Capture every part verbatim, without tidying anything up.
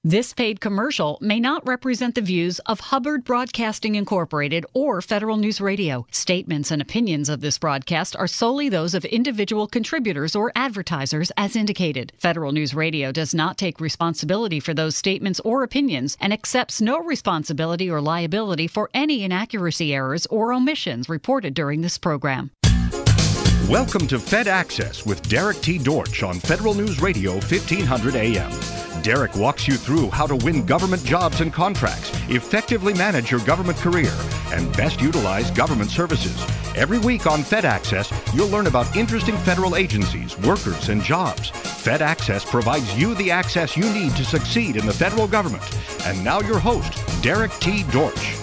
This paid commercial may not represent the views of Hubbard Broadcasting Incorporated or Federal News Radio. Statements and opinions of this broadcast are solely those of individual contributors or advertisers as indicated. Federal News Radio does not take responsibility for those statements or opinions and accepts no responsibility or liability for any inaccuracy, errors, or omissions reported during this program. Welcome to Fed Access with Derek T. Dortch on Federal News Radio fifteen hundred A M. Derek walks you through how to win government jobs and contracts, effectively manage your government career, and best utilize government services. Every week on Fed Access, you'll learn about interesting federal agencies, workers, and jobs. Fed Access provides you the access you need to succeed in the federal government. And now your host, Derek T. Dortch.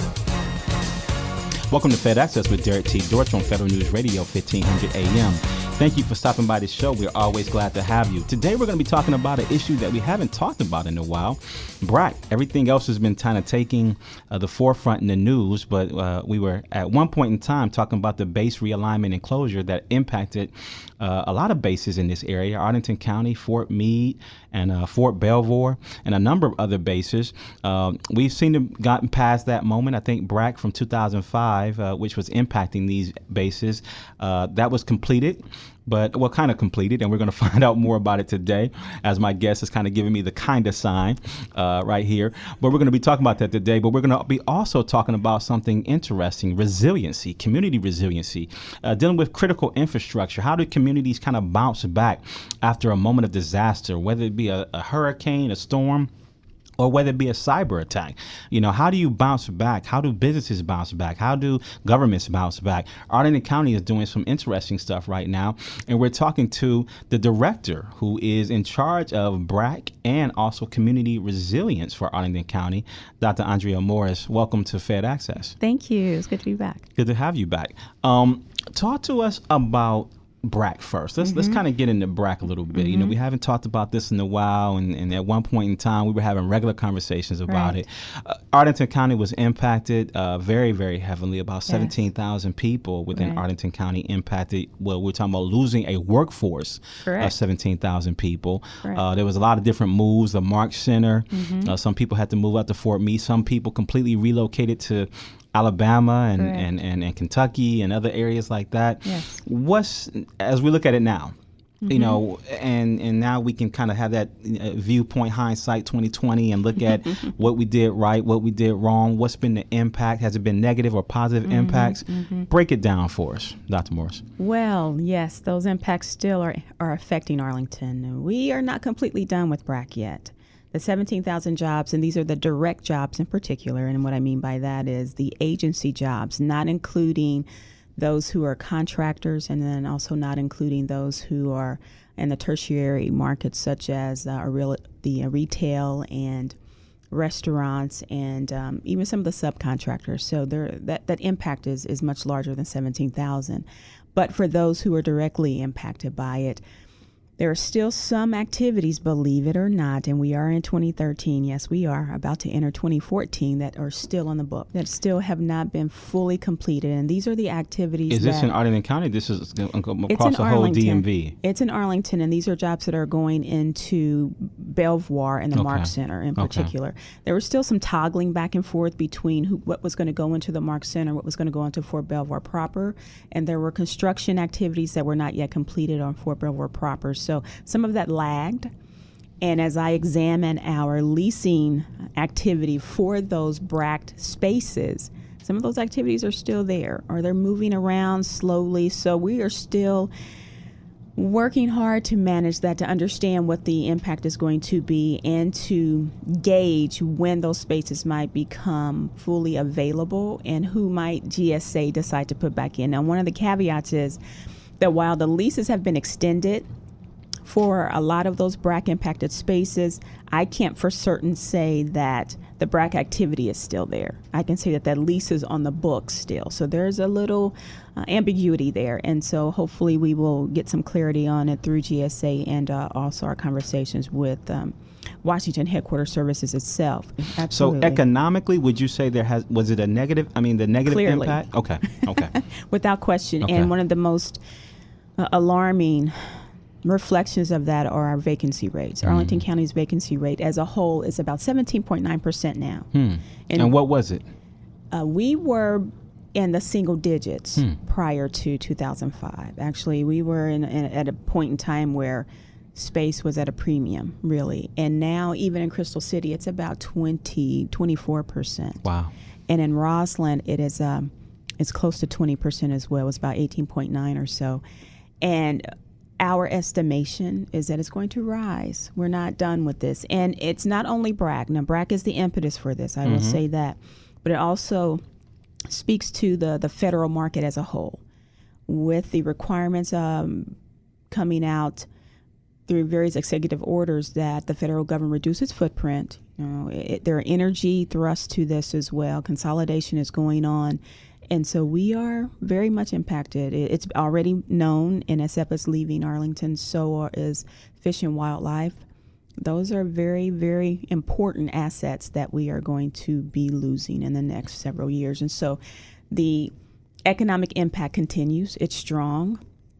Welcome to Fed Access with Derek T. Dortch on Federal News Radio fifteen hundred A M. Thank you for stopping by the show. We're always glad to have you. Today we're going to be talking about an issue that we haven't talked about in a while, B R A C. Everything else has been kind of taking uh, the forefront in the news, but uh, we were at one point in time talking about the base realignment and closure that impacted uh, a lot of bases in this area, Arlington County, Fort Meade, and uh, Fort Belvoir, and a number of other bases. Uh, we've seen them gotten past that moment. I think B R A C from two thousand five, uh, which was impacting these bases, uh, that was completed. But well, kind of completed, and we're going to find out more about it today, as my guest is kind of giving me the kind of sign uh, right here. But we're going to be talking about that today. But we're going to be also talking about something interesting: resiliency, community resiliency, uh, dealing with critical infrastructure. How do communities kind of bounce back after a moment of disaster, whether it be a, a hurricane, a storm, or whether it be a cyber attack? You know, how do you bounce back? How do businesses bounce back? How do governments bounce back? Arlington County is doing some interesting stuff right now, and we're talking to the director who is in charge of B R A C and also community resilience for Arlington County, Doctor Andrea Morris. Welcome to Fed Access. Thank you. It's good to be back. Good to have you back. Um, talk to us about B R A C first. Let's mm-hmm. let's kind of get into B R A C a little bit. Mm-hmm. You know, we haven't talked about this in a while, and, and at one point in time, we were having regular conversations about right. it. Uh, Arlington County was impacted uh, very, very heavily. About seventeen thousand yes. people within right. Arlington County impacted. Well, we're talking about losing a workforce Correct. Of seventeen thousand people. Uh, there was a lot of different moves. The Mark Center. Mm-hmm. Uh, some people had to move out to Fort Meade. Some people completely relocated to Alabama and, and, and, and Kentucky and other areas like that. Yes. What's, as we look at it now, mm-hmm. you know, and, and now we can kind of have that uh, viewpoint, hindsight twenty twenty, and look at what we did right, what we did wrong, what's been the impact, has it been negative or positive mm-hmm. impacts? Mm-hmm. Break it down for us, Doctor Morris. Well, yes, those impacts still are, are affecting Arlington. We are not completely done with B R A C yet. The seventeen thousand jobs, and these are the direct jobs in particular, and what I mean by that is the agency jobs, not including those who are contractors, and then also not including those who are in the tertiary markets, such as uh, real, the uh, retail and restaurants, and um, even some of the subcontractors. So there, that, that impact is, is much larger than seventeen thousand. But for those who are directly impacted by it, there are still some activities, believe it or not, and we are in twenty thirteen. Yes, we are about to enter twenty fourteen that are still on the book, that still have not been fully completed. And these are the activities. Is this that, in Arlington County? This is across the Arlington. whole D M V. It's in Arlington, and these are jobs that are going into Belvoir and the okay. Mark Center in particular. Okay. There was still some toggling back and forth between who, what was going to go into the Mark Center, what was going to go into Fort Belvoir proper, and there were construction activities that were not yet completed on Fort Belvoir proper. So So some of that lagged. And as I examine our leasing activity for those B R A C spaces, some of those activities are still there, or they're moving around slowly. So we are still working hard to manage that, to understand what the impact is going to be, and to gauge when those spaces might become fully available and who might G S A decide to put back in. Now, one of the caveats is that while the leases have been extended for a lot of those B R A C impacted spaces, I can't for certain say that the B R A C activity is still there. I can say that that lease is on the books still. So there's a little uh, ambiguity there. And so hopefully we will get some clarity on it through G S A and uh, also our conversations with um, Washington Headquarters Services itself. Absolutely. So economically, would you say there has, was it a negative, I mean, the negative Clearly. impact? Okay, okay. Without question. Okay. And one of the most uh, alarming reflections of that are our vacancy rates. Mm-hmm. Arlington County's vacancy rate as a whole is about seventeen point nine percent now. Hmm. And, and what was it? Uh, we were in the single digits hmm. prior to two thousand five. Actually, we were in, in at a point in time where space was at a premium, really. And now, even in Crystal City, it's about twenty, twenty-four percent. Wow. And in Roseland, it is um, it's close to twenty percent as well. It's about eighteen point nine or so. And our estimation is that it's going to rise. We're not done with this. And it's not only B R A C. Now, B R A C is the impetus for this, I mm-hmm. will say that. But it also speaks to the, the federal market as a whole. With the requirements um, coming out through various executive orders that the federal government reduce its footprint. You know, it, there are energy thrusts to this as well. Consolidation is going on. And so we are very much impacted. It, it's already known, N S F is leaving Arlington, so is Fish and Wildlife. Those are very, very important assets that we are going to be losing in the next several years. And so the economic impact continues. It's strong.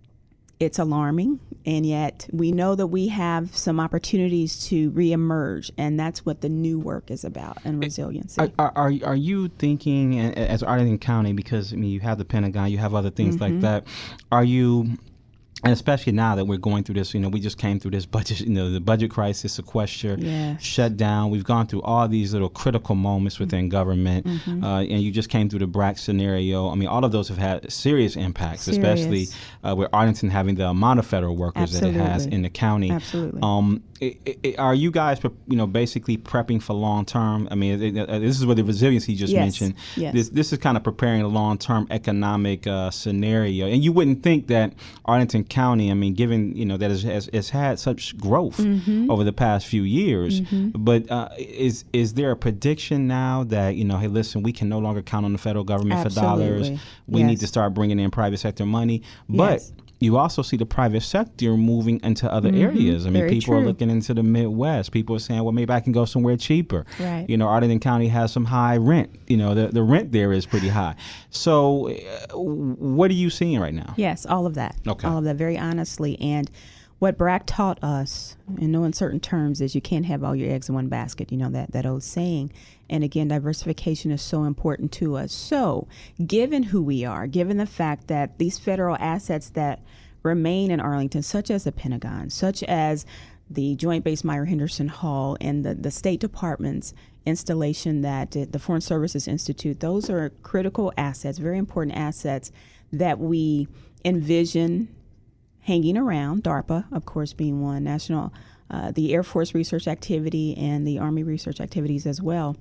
It's alarming, and yet we know that we have some opportunities to reemerge, and that's what the new work is about, and resiliency. Are, are, are you thinking, as Arlington County, because I mean you have the Pentagon, you have other things mm-hmm. like that, are you, and especially now that we're going through this, you know, we just came through this budget, you know, the budget crisis, sequester, yes. shutdown. We've gone through all these little critical moments within government, mm-hmm. uh, and you just came through the B R A C scenario. I mean, all of those have had serious impacts, serious. especially uh, with Arlington having the amount of federal workers Absolutely. that it has in the county. Absolutely. Um, it, it, are you guys, you know, basically prepping for long term? I mean, it, it, this is what the resiliency you just yes. mentioned. Yes. This this is kind of preparing a long term economic uh, scenario, and you wouldn't think that Arlington County, I mean, given you know that it has, has had such growth mm-hmm. over the past few years, mm-hmm. but uh, is is there a prediction now that you know, hey, listen, we can no longer count on the federal government Absolutely. for dollars. We yes. need to start bringing in private sector money, but. Yes. You also see the private sector moving into other mm-hmm. areas. I mean, Very people true. are looking into the Midwest. People are saying, well, maybe I can go somewhere cheaper. Right. You know, Arlington County has some high rent. You know, the, the rent there is pretty high. So uh, what are you seeing right now? Yes, all of that. Okay. All of that, very honestly. And what B R A C taught us, in no uncertain terms, is you can't have all your eggs in one basket. You know, that, that old saying. And again, diversification is so important to us. So given who we are, given the fact that these federal assets that remain in Arlington, such as the Pentagon, such as the Joint Base Meyer Henderson Hall, and the, the State Department's installation, that the Foreign Services Institute, those are critical assets, very important assets that we envision hanging around, DARPA, of course, being one, national, uh, the Air Force research activity and the Army research activities as well.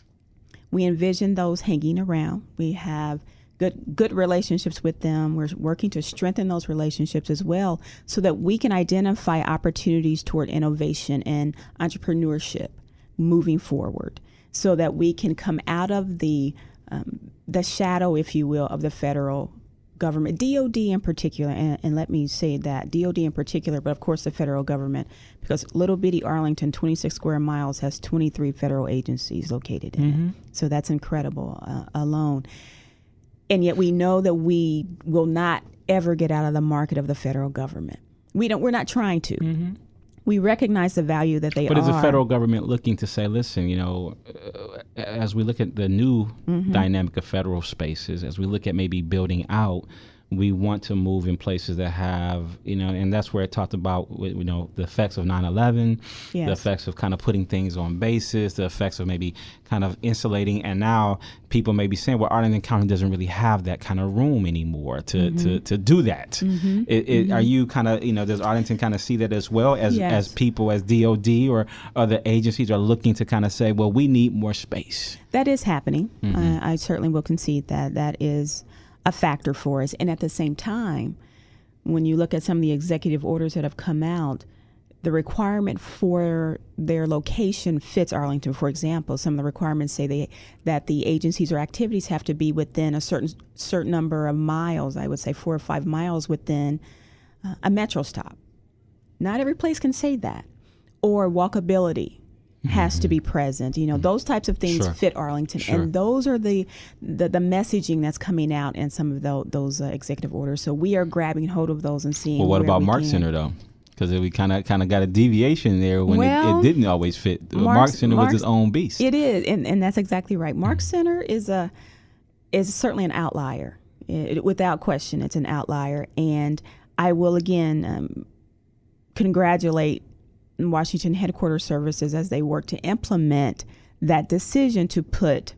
We envision those hanging around. We have good good relationships with them. We're working to strengthen those relationships as well so that we can identify opportunities toward innovation and entrepreneurship moving forward, so that we can come out of the um, the shadow, if you will, of the federal government, D O D in particular, and, and let me say that, D O D in particular, but of course the federal government, because little bitty Arlington, twenty-six square miles, has twenty-three federal agencies located in mm-hmm. it. So that's incredible uh, alone. And yet we know that we will not ever get out of the market of the federal government. We don't. We're not trying to. Mm-hmm. We recognize the value that they but are. But is the federal government looking to say, listen, you know, uh, as we look at the new mm-hmm. dynamic of federal spaces, as we look at maybe building out, we want to move in places that have, you know, and that's where it talked about, you know, the effects of nine eleven, yes. the effects of kind of putting things on bases, the effects of maybe kind of insulating. And now people may be saying, well, Arlington County doesn't really have that kind of room anymore to, mm-hmm. to, to do that. Mm-hmm. It, it, mm-hmm. Are you kind of, you know, does Arlington kind of see that as well as, yes. as people, as D O D or other agencies are looking to kind of say, well, we need more space? That is happening. Mm-hmm. Uh, I certainly will concede that that is a factor for us. And at the same time, when you look at some of the executive orders that have come out, the requirement for their location fits Arlington. For example, some of the requirements say they, that the agencies or activities have to be within a certain certain number of miles, I would say four or five miles within uh, a metro stop. Not every place can say that. Or walkability has mm-hmm. to be present. You know, mm-hmm. those types of things sure. fit Arlington. Sure. And those are the, the the messaging that's coming out in some of the, those uh, executive orders. So we are grabbing hold of those and seeing Well, what where about we Mark can. Center, though? Because we kind of kind of got a deviation there when well, it, it didn't always fit. Mark, Mark Center Mark's, was its own beast. It is, and, and that's exactly right. Mark Center is a is certainly an outlier. It, without question, it's an outlier. And I will again um, congratulate Washington Headquarters Services as they work to implement that decision to put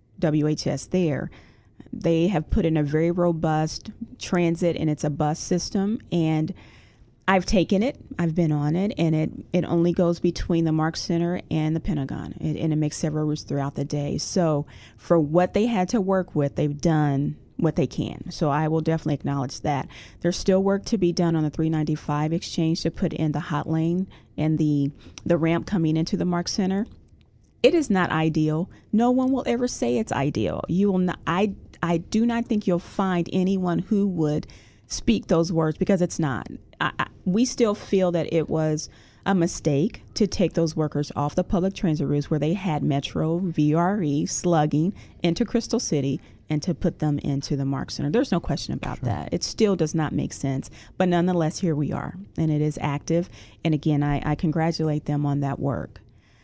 W H S there. They have put in a very robust transit, and it's a bus system, and I've taken it, I've been on it, and it, it only goes between the Mark Center and the Pentagon, it, and it makes several routes throughout the day. So for what they had to work with, they've done what they can. So I will definitely acknowledge that. There's still work to be done on the three ninety-five exchange to put in the hot lane and the, the ramp coming into the Mark Center. It is not ideal. No one will ever say it's ideal. You will not, I, I do not think you'll find anyone who would speak those words, because it's not. I, I, we still feel that it was a mistake to take those workers off the public transit routes where they had Metro, V R E, slugging into Crystal City, and to put them into the Mark Center. There's no question about sure. that. It still does not make sense. But nonetheless, here we are, and it is active. And again, I, I congratulate them on that work.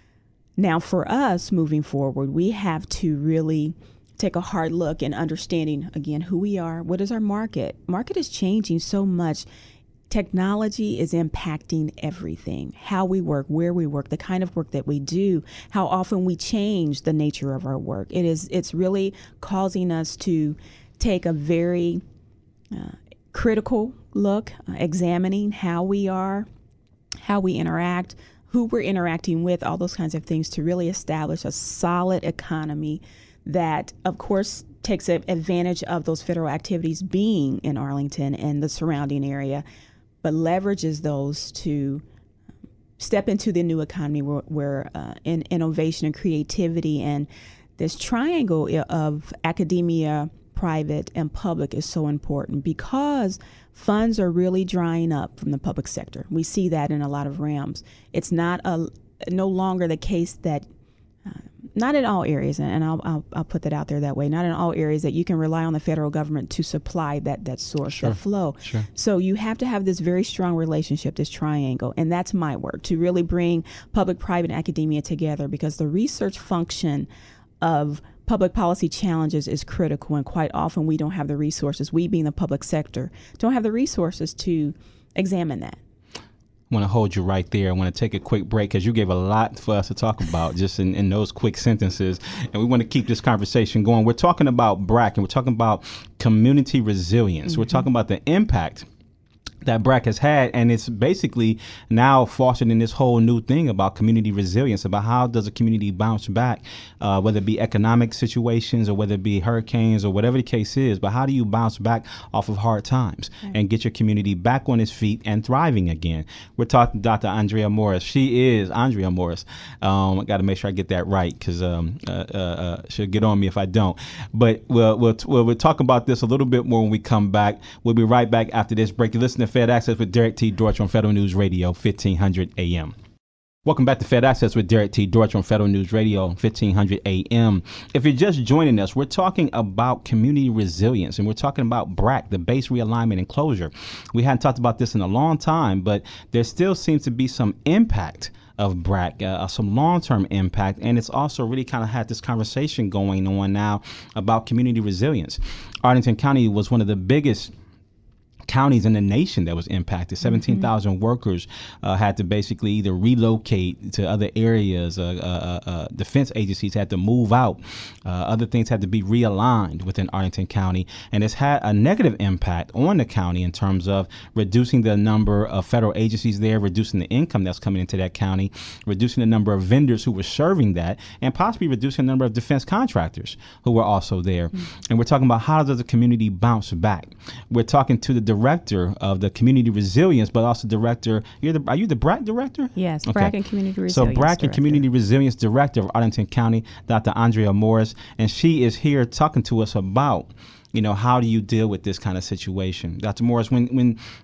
Now, for us moving forward, we have to really take a hard look and understanding, again, who we are. What is our market? Market is changing so much. Technology is impacting everything, how we work, where we work, the kind of work that we do, how often we change the nature of our work. It is, it's really causing us to take a very uh, critical look, uh, examining how we are, how we interact, who we're interacting with, all those kinds of things to really establish a solid economy that, of course, takes advantage of those federal activities being in Arlington and the surrounding area, but leverages those to step into the new economy where, where uh, in innovation and creativity and this triangle of academia, private, and public is so important, because funds are really drying up from the public sector. We see that in a lot of realms. It's not a no longer the case that uh, not in all areas, and I'll, I'll I'll put that out there that way. Not in all areas that you can rely on the federal government to supply that that source, sure. that flow. Sure. So you have to have this very strong relationship, this triangle, and that's my work, to really bring public, private, and academia together, because the research function of public policy challenges is critical, and quite often we don't have the resources. We, being the public sector, don't have the resources to examine that. I want to hold you right there. I want to take a quick break because you gave a lot for us to talk about just in, in those quick sentences. And we want to keep this conversation going. We're talking about B R A C, and we're talking about community resilience. Mm-hmm. We're talking about the impact that B R A C has had, and it's basically now fostered in this whole new thing about community resilience, about how does a community bounce back, uh, whether it be economic situations or whether it be hurricanes or whatever the case is, but how do you bounce back off of hard times okay. and get your community back on its feet and thriving again? We're talking to Doctor Andrea Morris. She is Andrea Morris. Um, I got to make sure I get that right, because um, uh, uh, uh, she'll get on me if I don't. But we'll, we'll, we'll, we'll talk about this a little bit more when we come back. We'll be right back after this break. You listen to Fed Access with Derek T. Dortch on Federal News Radio, fifteen hundred A M. Welcome back to Fed Access with Derek T. Dortch on Federal News Radio, fifteen hundred A M. If you're just joining us, we're talking about community resilience, and we're talking about B R A C, the base realignment and closure. We hadn't talked about this in a long time, but there still seems to be some impact of B R A C, uh, some long-term impact, and it's also really kind of had this conversation going on now about community resilience. Arlington County was one of the biggest counties in the nation that was impacted. seventeen thousand mm-hmm. workers uh, had to basically either relocate to other areas. Uh, uh, uh, defense agencies had to move out. Uh, other things had to be realigned within Arlington County. And it's had a negative impact on the county in terms of reducing the number of federal agencies there, reducing the income that's coming into that county, reducing the number of vendors who were serving that, and possibly reducing the number of defense contractors who were also there. Mm-hmm. And we're talking about how does the community bounce back. We're talking to the director of the community resilience, but also director. You're the, are you the B R A C director? Yes, okay. B R A C and community resilience. So B R A C director. and community resilience director of Arlington County, Doctor Andrea Morris, and she is here talking to us about, you know, how do you deal with this kind of situation, Doctor Morris? When when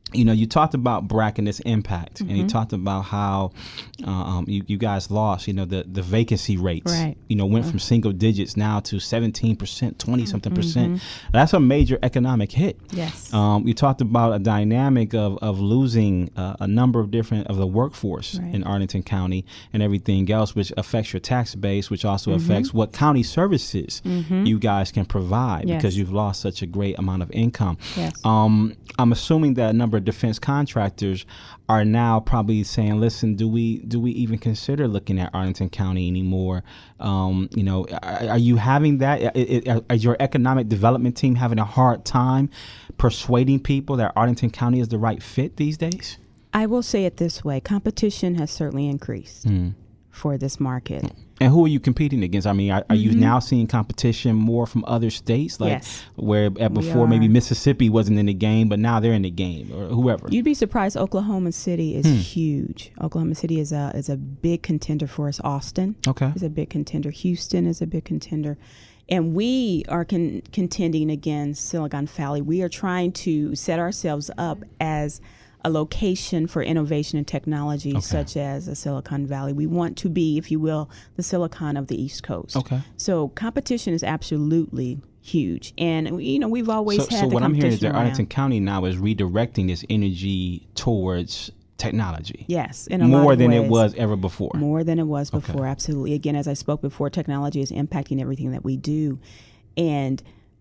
you know, you talked about B R A C and its impact, Mm-hmm. and you talked about how uh, um, you, you guys lost, you know, the, the vacancy rates, Right. you know, went Uh-huh. from single digits now to seventeen percent, twenty something Mm-hmm. percent. That's a major economic hit. Yes. Um, you talked about a dynamic of, of losing uh, a number of different of the workforce Right. in Arlington County and everything else, which affects your tax base, which also Mm-hmm. affects what county services Mm-hmm. you guys can provide Yes. because you've lost such a great amount of income. Yes. Um, I'm assuming that a number of defense contractors are now probably saying, "Listen, do we do we even consider looking at Arlington County anymore?" Um, you know, are, are you having that? I- I- Is your economic development team having a hard time persuading people that Arlington County is the right fit these days? I will say it this way. Competition has certainly increased Mm. for this market. And who are you competing against? I mean, are, are you Mhm. now seeing competition more from other states, like Yes. where at We before maybe are. Mississippi wasn't in the game, but now they're in the game, or whoever? You'd be surprised. Oklahoma City is Hmm. huge. Oklahoma City is a is a big contender for us. Austin Okay. is a big contender. Houston is a big contender. And we are con- contending against Silicon Valley. We are trying to set ourselves up as a location for innovation and technology, Okay. such as a Silicon Valley. We want to be, if you will, the Silicon of the East Coast. Okay. So competition is absolutely huge. And, you know, we've always So, had so the what I'm hearing is competition that Arlington around. County now is redirecting its energy towards technology. Yes, in a lot More of than it ways. was ever before. More than it was Okay. before, absolutely. Again, as I spoke before, technology is impacting everything that we do. And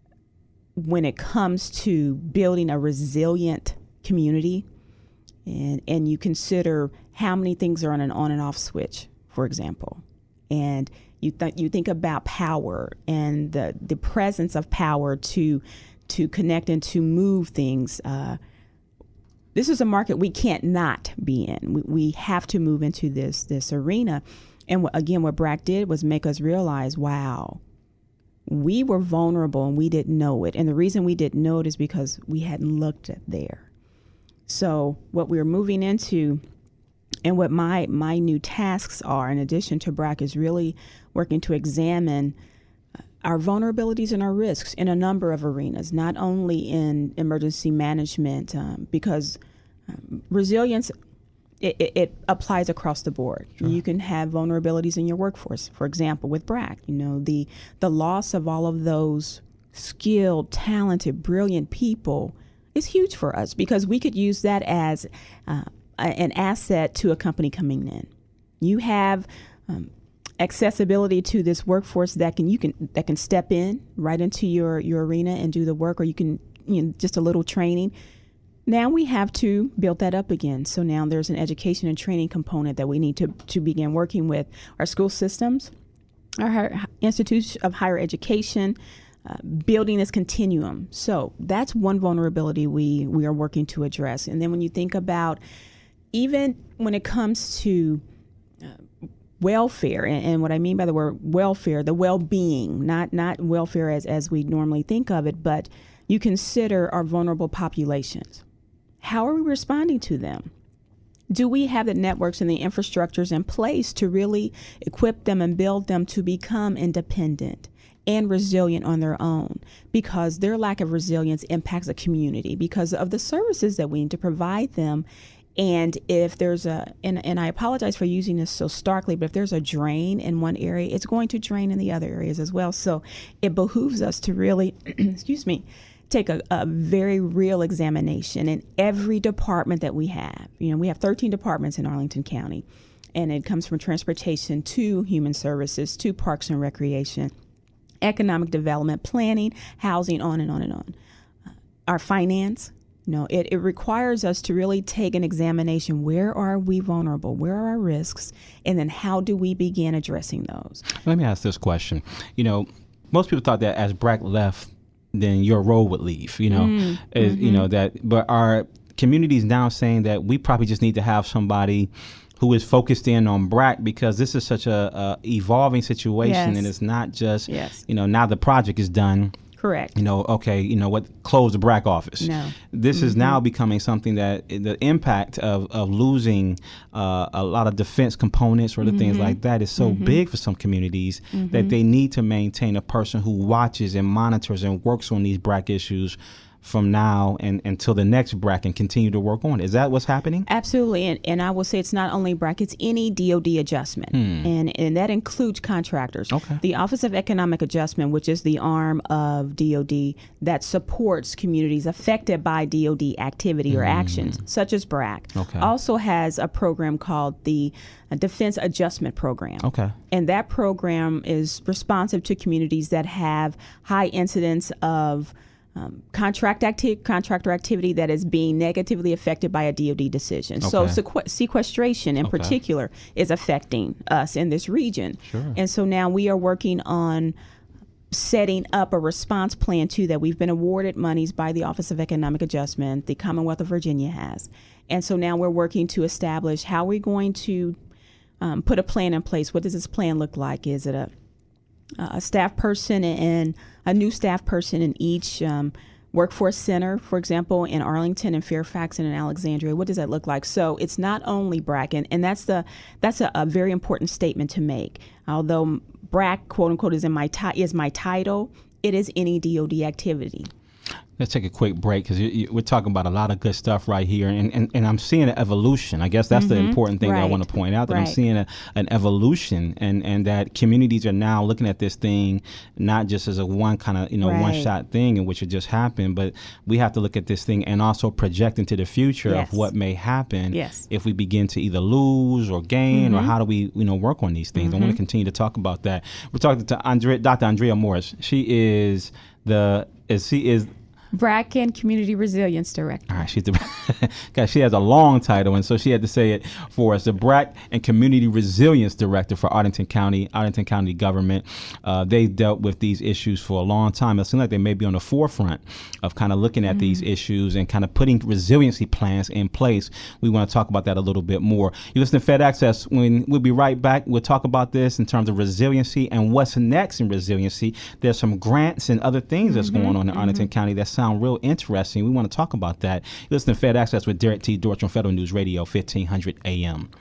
when it comes to building a resilient community, and, and you consider how many things are on an on and off switch, for example, and you, th- you think about power and the, the presence of power to, to connect and to move things, uh, this is a market we can't not be in. We, we have to move into this this arena. And wh- again, what B R A C did was make us realize, wow, we were vulnerable and we didn't know it. And the reason we didn't know it is because we hadn't looked at there. So what we're moving into and what my, my new tasks are, in addition to B R A C, is really working to examine our vulnerabilities and our risks in a number of arenas, not only in emergency management, um, because um, resilience, it, it, it applies across the board. Sure. You can have vulnerabilities in your workforce. For example, with B R A C, you know, the, the loss of all of those skilled, talented, brilliant people is huge for us because we could use that as uh, a, an asset to a company coming in. You have um, accessibility to this workforce that can you can that can step in right into your your arena and do the work, or you can, you know, just a little training. Now we have to build that up again. So now there's an education and training component that we need to to begin working with our school systems, our higher, institutes of higher education, uh, building this continuum. So that's one vulnerability we we are working to address. And then when you think about, even when it comes to uh, welfare, and, and what I mean by the word welfare, the well-being, not not welfare as, as we normally think of it, but you consider our vulnerable populations. How are we responding to them? Do we have the networks and the infrastructures in place to really equip them and build them to become independent and resilient on their own? Because their lack of resilience impacts a community because of the services that we need to provide them. And if there's a, and, and I apologize for using this so starkly, but if there's a drain in one area, it's going to drain in the other areas as well. So it behooves us to really, excuse me, take a, a very real examination in every department that we have. You know, we have thirteen departments in Arlington County, and it comes from transportation to human services to parks and recreation, economic development, planning, housing, on and on and on. Uh, our finance, you know, it, it requires us to really take an examination. Where are we vulnerable? Where are our risks? And then how do we begin addressing those? Let me ask this question. You know, most people thought that as B R A C left, then your role would leave, you know, Mm, is, mm-hmm. you know, that, but our communities now saying that we probably just need to have somebody who is focused in on B R A C because this is such a, a evolving situation. Yes. And it's not just, Yes. you know, now the project is done. Correct. You know, okay, you know what, close the B R A C office. No. This Mm-hmm. is now becoming something that the impact of, of losing uh, a lot of defense components or the Mm-hmm. things like that is so Mm-hmm. big for some communities Mm-hmm. that they need to maintain a person who watches and monitors and works on these B R A C issues from now and until the next B R A C and continue to work on it. Is that what's happening? Absolutely. And, and I will say it's not only B R A C, it's any D O D adjustment. Hmm. And, and that includes contractors. Okay. The Office of Economic Adjustment, which is the arm of D O D that supports communities affected by D O D activity or hmm. actions, such as B R A C, okay. also has a program called the Defense Adjustment Program. Okay. And that program is responsive to communities that have high incidence of Um, contract acti- contractor activity that is being negatively affected by a D O D decision. Okay. So sequ- sequestration in okay. particular is affecting us in this region. Sure. And so now we are working on setting up a response plan too that we've been awarded monies by the Office of Economic Adjustment, the Commonwealth of Virginia has. And so now we're working to establish how we're going to um, put a plan in place. What does this plan look like? Is it a a staff person and a new staff person in each um, workforce center, for example, in Arlington and Fairfax and in Alexandria? What does that look like? So it's not only B R A C, and, and that's the that's a, a very important statement to make. Although B R A C, quote unquote, is in my ti- is my title, it is any D O D activity. Let's take a quick break because we're talking about a lot of good stuff right here. And, and, and I'm seeing an evolution. I guess that's mm-hmm. the important thing right. that I want to point out, that right. I'm seeing a, an evolution and, and that communities are now looking at this thing not just as a one kind of, you know, right. one-shot thing in which it just happened, but we have to look at this thing and also project into the future yes. of what may happen yes. if we begin to either lose or gain, mm-hmm. or how do we, you know, work on these things. Mm-hmm. I want to continue to talk about that. We're talking to Andre, Doctor Andrea Morris. She is the, is she is B R A C and Community Resilience Director. All right, she's the, guys, she has a long title, and so she had to say it for us. The B R A C and Community Resilience Director for Arlington County, Arlington County government. Uh, they've dealt with these issues for a long time. It seems like they may be on the forefront of kind of looking at mm-hmm. these issues and kind of putting resiliency plans in place. We want to talk about that a little bit more. You listen to Fed Access. When we'll be right back, we'll talk about this in terms of resiliency and what's next in resiliency. There's some grants and other things that's mm-hmm. going on in Arlington mm-hmm. County that's sound real interesting. We want to talk about that. You listen to Fed Access with Derek T. Dortch on Federal News Radio, fifteen hundred A M.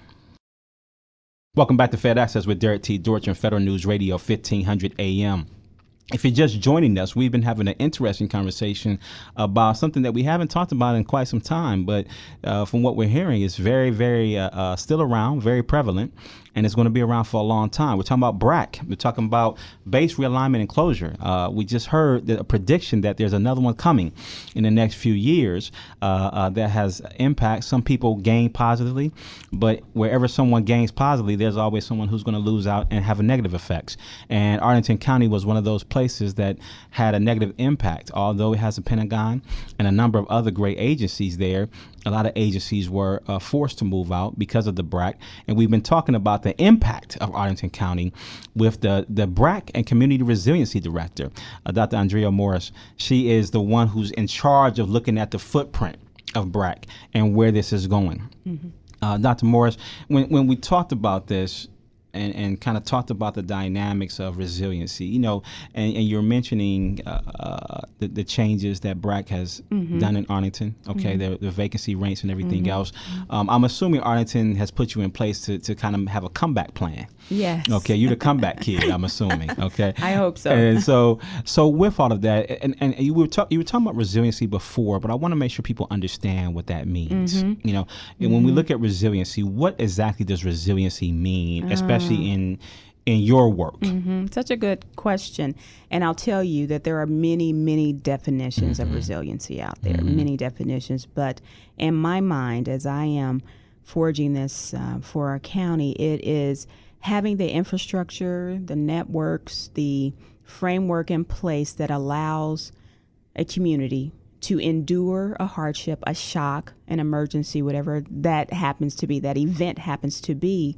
Welcome back to Fed Access with Derek T. Dortch on Federal News Radio, fifteen hundred A M. If you're just joining us, we've been having an interesting conversation about something that we haven't talked about in quite some time, but uh, from what we're hearing, it's very, very uh, uh, still around, very prevalent, and it's going to be around for a long time. We're talking about B R A C. We're talking about base realignment and closure. Uh, we just heard the, a prediction that there's another one coming in the next few years uh, uh, that has impact. Some people gain positively, but wherever someone gains positively, there's always someone who's going to lose out and have a negative effects. And Arlington County was one of those places that had a negative impact. Although it has a Pentagon and a number of other great agencies there, a lot of agencies were uh, forced to move out because of the B R A C. And we've been talking about the impact of Arlington County with the, the B R A C and Community Resiliency Director, uh, Doctor Andrea Morris. She is the one who's in charge of looking at the footprint of B R A C and where this is going. Mm-hmm. Uh, Doctor Morris, when, when we talked about this, And, and kind of talked about the dynamics of resiliency, you know, and, and you're mentioning uh, uh, the, the changes that B R A C has mm-hmm. done in Arlington, okay, mm-hmm. the, the vacancy rates and everything mm-hmm. else. Um, I'm assuming Arlington has put you in place to, to kind of have a comeback plan. Yes. Okay, you're the comeback kid, I'm assuming, okay? I hope so. And so so with all of that, and, and you, were talk, you were talking about resiliency before, but I want to make sure people understand what that means. Mm-hmm. You know, and mm-hmm. when we look at resiliency, what exactly does resiliency mean, especially in in your work? Mm-hmm. Such a good question. And I'll tell you that there are many, many definitions mm-hmm. of resiliency out there, mm-hmm. many definitions. But in my mind, as I am forging this uh, for our county, it is having the infrastructure, the networks, the framework in place that allows a community to endure a hardship, a shock, an emergency, whatever that happens to be, that event happens to be,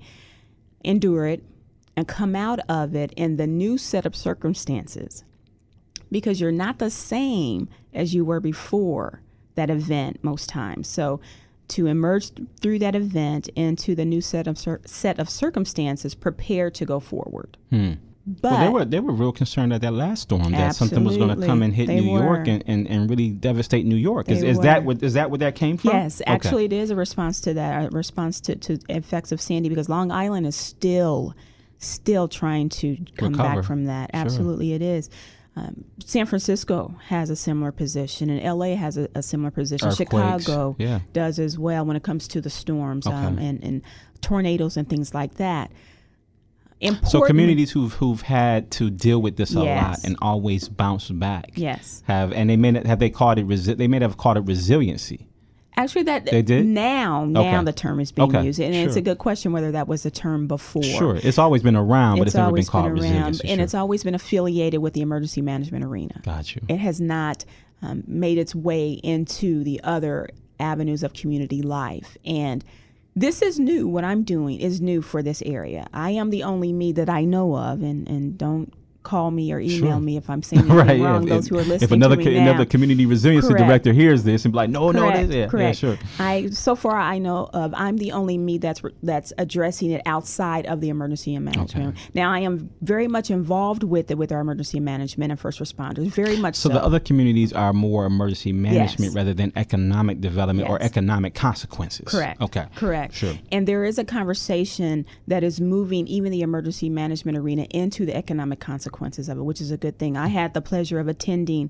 endure it, and come out of it in the new set of circumstances, because you're not the same as you were before that event most times. So to emerge through that event into the new set of cir- set of circumstances, prepared to go forward. Hmm. But well, they were they were real concerned at that last storm that absolutely. something was going to come and hit they New were. York and, and, and really devastate New York. Is, They is were. that what is that where that came from? Yes, actually, okay. It is a response to that, a response to, to effects of Sandy, because Long Island is still, still trying to come Recover. back from that. Sure. Absolutely, it is. Um, San Francisco has a similar position, and L A has a, a similar position. Earthquakes, Chicago yeah. does as well when it comes to the storms Okay. um, and, and tornadoes and things like that. Important, so communities who've who've had to deal with this a Yes. lot and always bounce back. Yes. Have and they may not, have they called it resi- they may have called it resiliency. Actually, that They did? now now Okay. the term is being Okay, used, and it's sure. a good question whether that was the term before. Sure, it's always been around, but it's, never been always called around, resiliency. and sure. it's always been affiliated with the emergency management arena. Got you. It has not um, made its way into the other avenues of community life. And this is new. What I'm doing is new for this area. I am the only me that I know of, and, and don't call me or email Sure. me if I'm saying anything right. wrong. If, Those if, who are listening if another to co- me now. another community resiliency Correct. director hears this and be like, no, Correct, no, this, yeah, correct. yeah, sure. I so far I know of. I'm the only me that's that's addressing it outside of the emergency and management. Okay. Now I am very much involved with it with our emergency management and first responders. Very much so. So the other communities are more emergency management Yes. rather than economic development or Yes. economic consequences. Correct. Okay. Correct. Sure. And there is a conversation that is moving even the emergency management arena into the economic consequences of it, which is a good thing. I had the pleasure of attending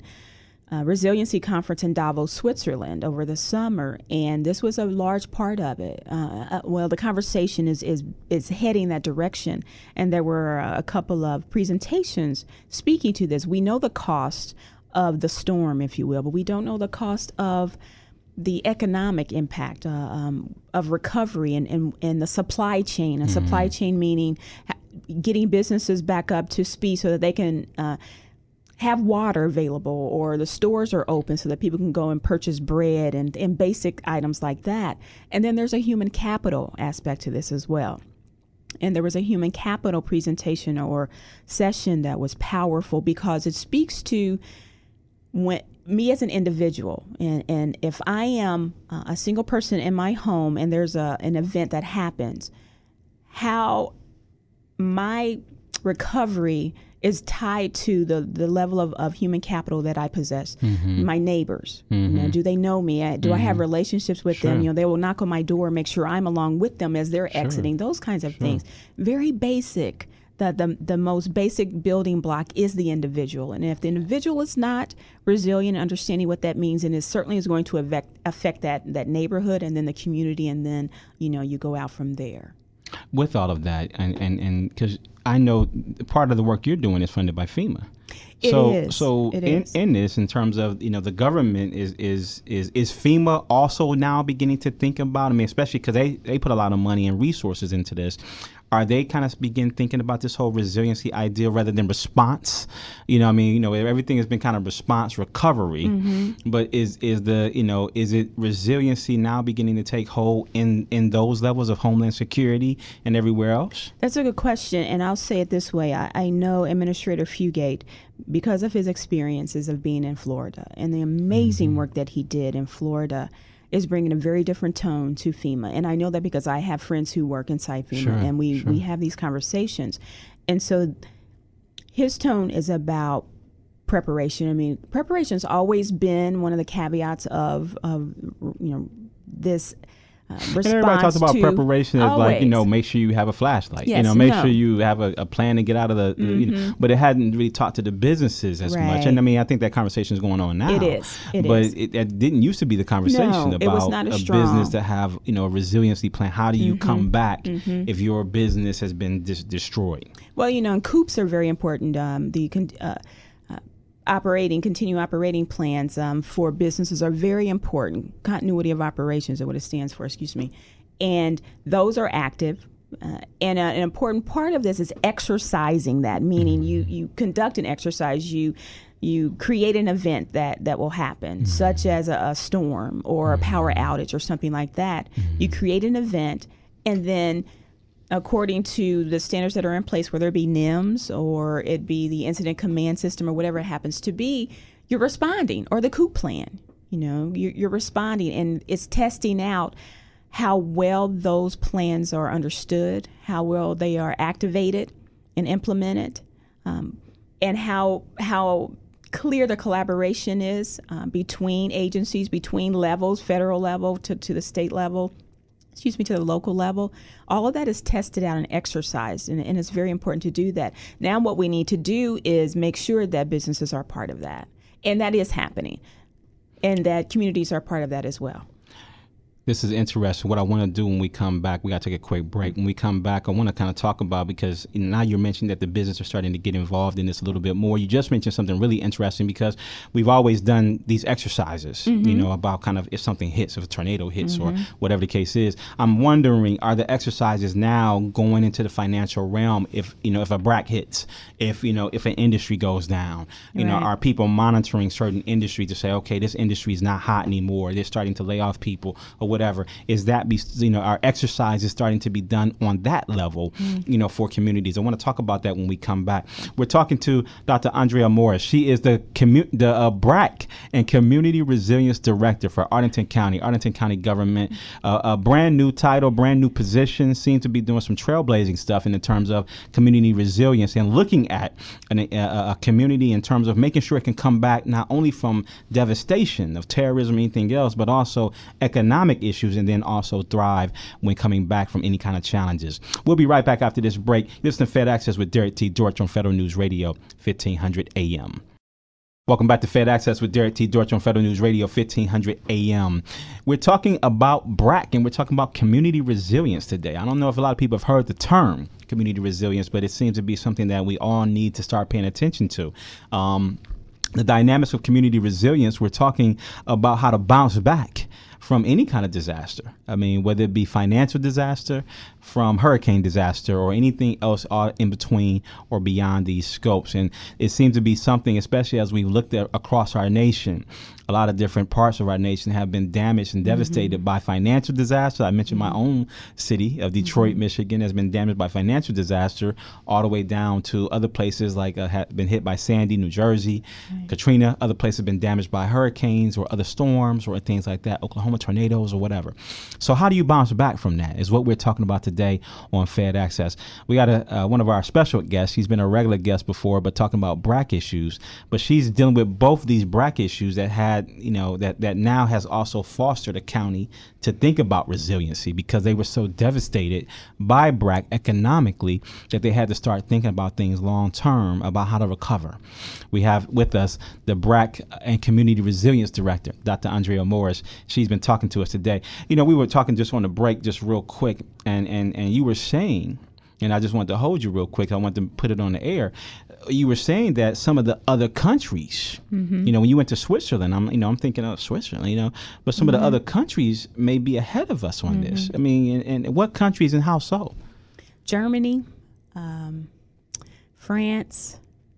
a resiliency conference in Davos, Switzerland over the summer, and this was a large part of it. Uh, uh, well, the conversation is, is, is heading that direction, and there were a couple of presentations speaking to this. We know the cost of the storm, if you will, but we don't know the cost of the economic impact uh, um, of recovery and, and, and the supply chain. A mm-hmm. supply chain meaning ha- getting businesses back up to speed so that they can uh, have water available, or the stores are open so that people can go and purchase bread and, and basic items like that. And then there's a human capital aspect to this as well. And there was a human capital presentation or session that was powerful because it speaks to when me as an individual, and, and if I am uh, a single person in my home and there's a, an event that happens, how my recovery is tied to the, the level of, of human capital that I possess. Mm-hmm. My neighbors, mm-hmm. you know, do they know me? Do mm-hmm. I have relationships with sure. them? You know, they will knock on my door and make sure I'm along with them as they're sure. exiting, those kinds of sure. things. Very basic. The, the, the most basic building block is the individual. And if the individual is not resilient, understanding what that means, and it certainly is going to affect, affect that, that neighborhood and then the community, and then, you know, you go out from there. With all of that, and and and because I know part of the work you're doing is funded by FEMA. It so is. so it in, is. in this, in terms of, you know, the government is is is is FEMA also now beginning to think about, I mean, especially because they, they put a lot of money and resources into this. Are they kind of begin thinking about this whole resiliency idea rather than response? You know, I mean, you know, everything has been kind of response recovery, mm-hmm. but is is the, you know, is it resiliency now beginning to take hold in, in those levels of Homeland Security and everywhere else? That's a good question, and I'll say it this way. I, I know Administrator Fugate, because of his experiences of being in Florida and the amazing mm-hmm. work that he did in Florida, is bringing a very different tone to FEMA. And I know that because I have friends who work inside FEMA, sure, and we, sure. we have these conversations. And so his tone is about preparation. I mean, preparation has always been one of the caveats of, of you know, this uh, response. And everybody talks about to preparation as always. like, you know, make sure you have a flashlight. Yes, you know, make no. sure you have a, a plan to get out of the, mm-hmm. you know, but it hadn't really talked to the businesses as right. much. And I mean, I think that conversation is going on now. It is. It but is. It, it didn't used to be the conversation no, about it was not a strong. business to have, you know, a resiliency plan. How do you mm-hmm. come back mm-hmm. if your business has been dis- destroyed? Well, you know, and coops are very important. Um, the uh, uh, operating, continue operating plans um, for businesses are very important. Continuity of operations is what it stands for, excuse me. And those are active. Uh, and uh, an important part of this is exercising that, meaning you, you conduct an exercise, you you create an event that, that will happen, mm-hmm. such as a, a storm or a power outage or something like that. Mm-hmm. You create an event, and then according to the standards that are in place, whether it be N I M S or it be the incident command system or whatever it happens to be, you're responding, or the COOP plan. You know, you're, you're responding, and it's testing out how well those plans are understood, how well they are activated and implemented, um, and how how clear the collaboration is uh, between agencies, between levels, federal level to, to the state level. excuse me, to the local level, all of that is tested out and exercised, and, and it's very important to do that. Now what we need to do is make sure that businesses are part of that, and that is happening, and that communities are part of that as well. This is interesting. What I want to do when we come back, we got to take a quick break. When we come back, I want to kind of talk about, because now you're mentioning that the business are starting to get involved in this a little bit more. You just mentioned something really interesting, because we've always done these exercises, mm-hmm. you know, about kind of if something hits, if a tornado hits mm-hmm. or whatever the case is. I'm wondering, are the exercises now going into the financial realm? If, you know, if a B R A C hits, if, you know, if an industry goes down, you right. know, are people monitoring certain industries to say, okay, this industry is not hot anymore, they're starting to lay off people, or whatever? Is that be, you know, our exercise is starting to be done on that level, mm. you know, for communities? I want to talk about that when we come back. We're talking to Doctor Andrea Morris. She is the commu- the uh, B R A C and Community Resilience Director for Arlington County, Arlington County government. Uh, a brand new title, brand new position, seems to be doing some trailblazing stuff in the terms of community resilience and looking at an, a, a community in terms of making sure it can come back not only from devastation of terrorism or anything else, but also economic issues, and then also thrive when coming back from any kind of challenges. We'll be right back after this break. Listen to Fed Access with Derek T. Dortch on Federal News Radio, fifteen hundred A M. Welcome back to Fed Access with Derek T. Dortch on Federal News Radio, fifteen hundred A M. We're talking about B R A C, and we're talking about community resilience today. I don't know if a lot of people have heard the term community resilience, but it seems to be something that we all need to start paying attention to. Um, the dynamics of community resilience, we're talking about how to bounce back from any kind of disaster. I mean, whether it be financial disaster, from hurricane disaster, or anything else in between or beyond these scopes. And it seems to be something, especially as we've looked at across our nation, a lot of different parts of our nation have been damaged and devastated mm-hmm. by financial disaster. I mentioned mm-hmm. my own city of Detroit, mm-hmm. Michigan, has been damaged by financial disaster, all the way down to other places like uh, have been hit by Sandy, New Jersey, right. Katrina. Other places have been damaged by hurricanes or other storms or things like that, Oklahoma tornadoes or whatever. So how do you bounce back from that is what we're talking about today on Fed Access. We got a, uh, one of our special guests. She's been a regular guest before, but talking about B R A C issues. But she's dealing with both these B R A C issues that had, you know, that, that now has also fostered a county to think about resiliency, because they were so devastated by B R A C economically that they had to start thinking about things long term, about how to recover. We have with us the B R A C and Community Resilience Director, Doctor Andrea Morris. She's been talking to us today. You know, we were talking just on the break, just real quick, and, and, and you were saying, and I just wanted to hold you real quick, I want to put it on the air. You were saying that some of the other countries, mm-hmm. you know, when you went to Switzerland, I'm, you know, I'm thinking of Switzerland, you know, but some mm-hmm. of the other countries may be ahead of us on mm-hmm. this. I mean, and, and what countries and how so? Germany, um, France,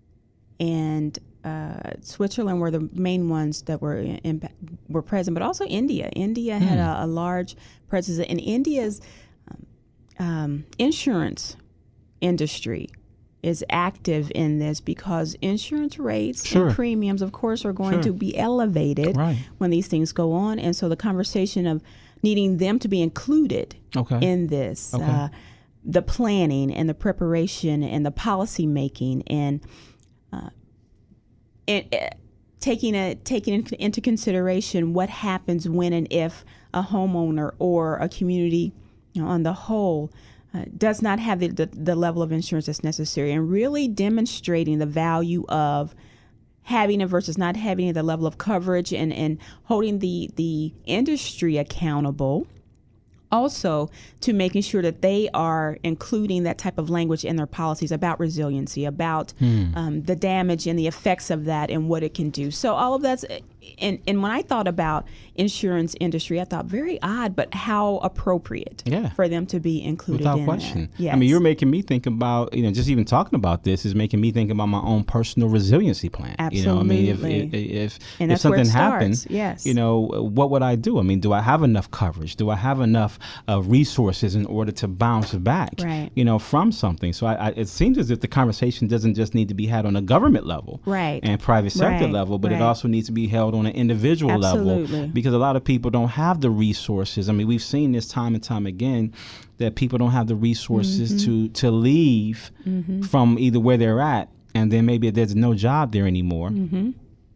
and uh, Switzerland were the main ones that were in, in, were present, but also India. India mm. had a, a large presence, and India's um, um, insurance industry is active in this, because insurance rates sure. and premiums, of course, are going sure. to be elevated right. when these things go on. And so the conversation of needing them to be included okay. in this, okay. uh, the planning and the preparation and the policy making and uh, it, it, taking a taking into consideration what happens when and if a homeowner or a community, you know, on the whole, Uh, does not have the, the, the level of insurance that's necessary, and really demonstrating the value of having it versus not having it, the level of coverage, and, and holding the, the industry accountable. Also, to making sure that they are including that type of language in their policies about resiliency, about hmm. um, the damage and the effects of that and what it can do. So all of that's, and, and when I thought about insurance industry, I thought very odd, but how appropriate yeah. for them to be included Without in question. Yes. I mean, you're making me think about, you know, just even talking about this is making me think about my own personal resiliency plan. Absolutely. You know, I mean, if if, if, if something happens, yes. you know, what would I do? I mean, do I have enough coverage? Do I have enough uh, resources in order to bounce back, right. you know, from something? So I, I, it seems as if the conversation doesn't just need to be had on a government level right. and private sector right. level, but right. it also needs to be held on an individual Absolutely. level, because a lot of people don't have the resources. I mean, we've seen this time and time again, that people don't have the resources mm-hmm. to to leave mm-hmm. from either where they're at, and then maybe there's no job there anymore. Mm-hmm.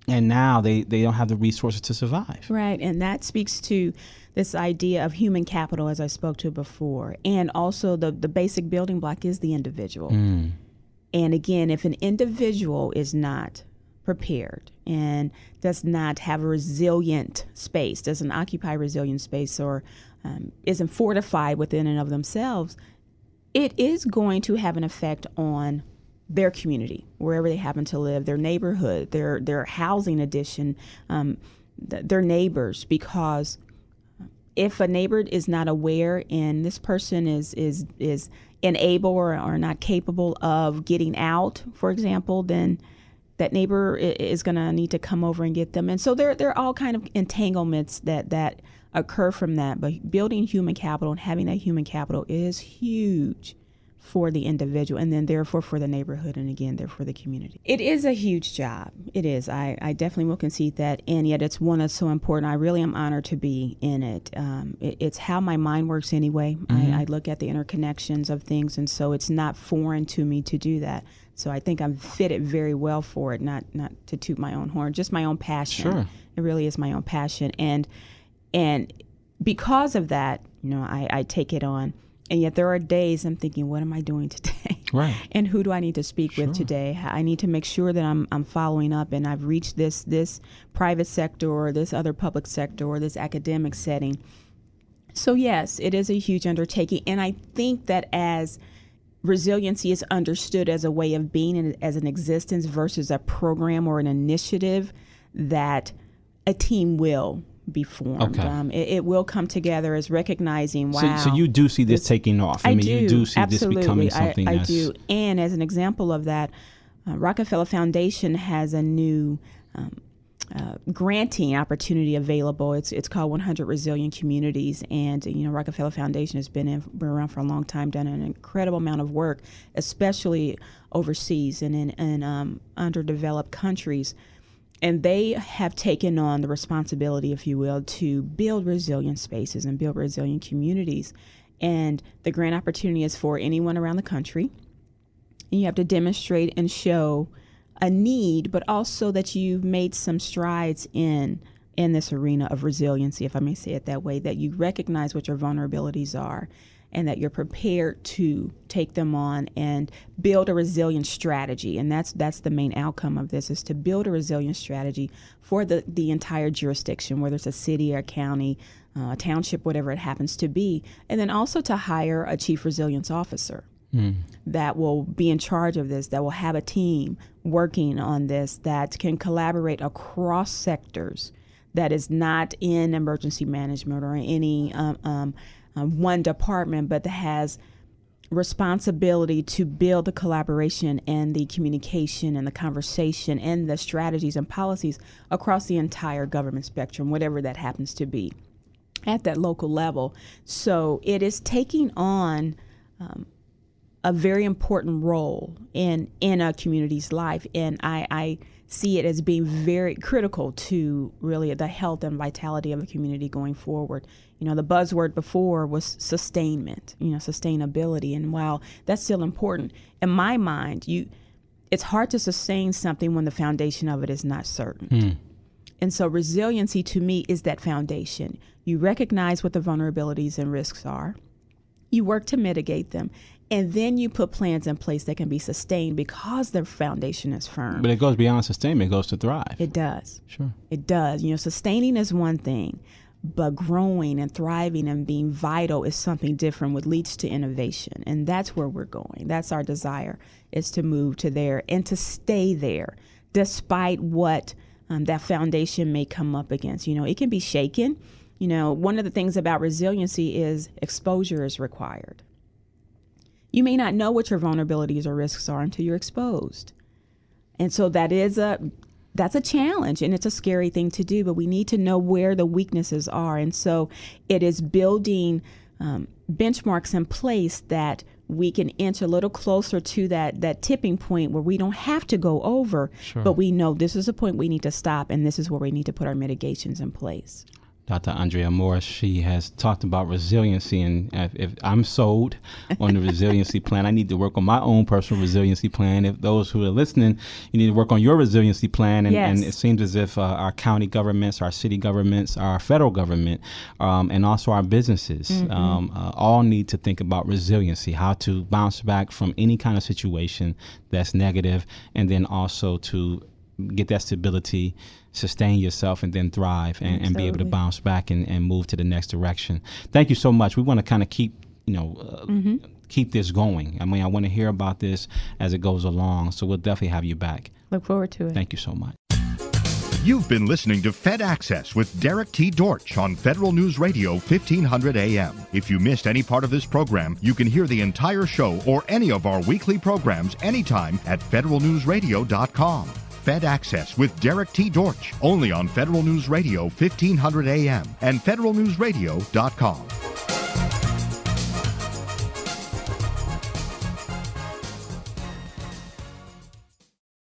And now they, they don't have the resources to survive. Right. And that speaks to this idea of human capital, as I spoke to before. And also the, the basic building block is the individual. Mm. And again, if an individual is not prepared and does not have a resilient space, doesn't occupy resilient space, or um, isn't fortified within and of themselves, it is going to have an effect on their community, wherever they happen to live, their neighborhood, their their housing addition, um, th- their neighbors. Because if a neighbor is not aware and this person is is is unable or, or not capable of getting out, for example, then that neighbor is going to need to come over and get them. And so there there are all kind of entanglements that that occur from that. But building human capital and having that human capital is huge for the individual, and then therefore for the neighborhood, and again, therefore the community. It is a huge job. It is. I, I definitely will concede that, and yet it's one that's so important. I really am honored to be in it. Um, it it's how my mind works anyway. Mm-hmm. I, I look at the interconnections of things, and so it's not foreign to me to do that. So I think I'm fitted very well for it, not not to toot my own horn, just my own passion. Sure. It really is my own passion, and and because of that, you know, I, I take it on. And yet there are days I'm thinking, what am I doing today? Right. And who do I need to speak sure. with today? I need to make sure that I'm I'm following up and I've reached this this private sector or this other public sector or this academic setting. So yes, it is a huge undertaking. And I think that as resiliency is understood as a way of being and as an existence versus a program or an initiative, that a team will be formed. Okay. Um, it, it will come together as recognizing, wow. So, so you do see this, this taking off. I, I mean, do, you do see absolutely. this becoming something I, I that's... do. And as an example of that, uh, Rockefeller Foundation has a new um, uh, granting opportunity available. It's it's called one hundred Resilient Communities. And, you know, Rockefeller Foundation has been, in, been around for a long time, done an incredible amount of work, especially overseas and in, in um, underdeveloped countries. And they have taken on the responsibility, if you will, to build resilient spaces and build resilient communities. And the grant opportunity is for anyone around the country. And you have to demonstrate and show a need, but also that you've made some strides in in this arena of resiliency, if I may say it that way, that you recognize what your vulnerabilities are and that you're prepared to take them on and build a resilient strategy. And that's that's the main outcome of this, is to build a resilient strategy for the, the entire jurisdiction, whether it's a city or a county, uh, a township, whatever it happens to be. And then also to hire a chief resilience officer mm. that will be in charge of this, that will have a team working on this, that can collaborate across sectors, that is not in emergency management or any um, um, Uh, one department, but that has responsibility to build the collaboration and the communication and the conversation and the strategies and policies across the entire government spectrum, whatever that happens to be at that local level. So it is taking on um, a very important role in in a community's life, and I, I see it as being very critical to really the health and vitality of a community going forward. You know, the buzzword before was sustainment, you know, sustainability. And while that's still important, in my mind, you it's hard to sustain something when the foundation of it is not certain. Mm. And so resiliency to me is that foundation. You recognize what the vulnerabilities and risks are. You work to mitigate them. And then you put plans in place that can be sustained because their foundation is firm. But it goes beyond sustainment. It goes to thrive. It does. Sure. It does. You know, sustaining is one thing, but growing and thriving and being vital is something different, which leads to innovation. And that's where we're going. That's our desire, is to move to there and to stay there despite what um, that foundation may come up against. You know, it can be shaken. You know, one of the things about resiliency is exposure is required. You may not know what your vulnerabilities or risks are until you're exposed. And so that is a that's a challenge, and it's a scary thing to do, but we need to know where the weaknesses are. And so it is building um, benchmarks in place that we can inch a little closer to that that tipping point where we don't have to go over, sure. but we know this is a point we need to stop, and this is where we need to put our mitigations in place. Doctor Andrea Morris. She has talked about resiliency, and if, if I'm sold on the resiliency plan, I need to work on my own personal resiliency plan. If those who are listening, you need to work on your resiliency plan. And, yes. and it seems as if uh, our county governments, our city governments, our federal government, um, and also our businesses mm-hmm. um, uh, all need to think about resiliency, how to bounce back from any kind of situation that's negative, and then also to get that stability, sustain yourself, and then thrive and, and be able to bounce back and, and move to the next direction. Thank you so much. We want to kind of keep, you know, uh, mm-hmm. keep this going. I mean, I want to hear about this as it goes along. So we'll definitely have you back. Look forward to it. Thank you so much. You've been listening to Fed Access with Derek T. Dortch on Federal News Radio fifteen hundred A M. If you missed any part of this program, you can hear the entire show or any of our weekly programs anytime at federal news radio dot com. Fed Access with Derek T. Dortch, only on Federal News Radio fifteen hundred A M and federal news radio dot com.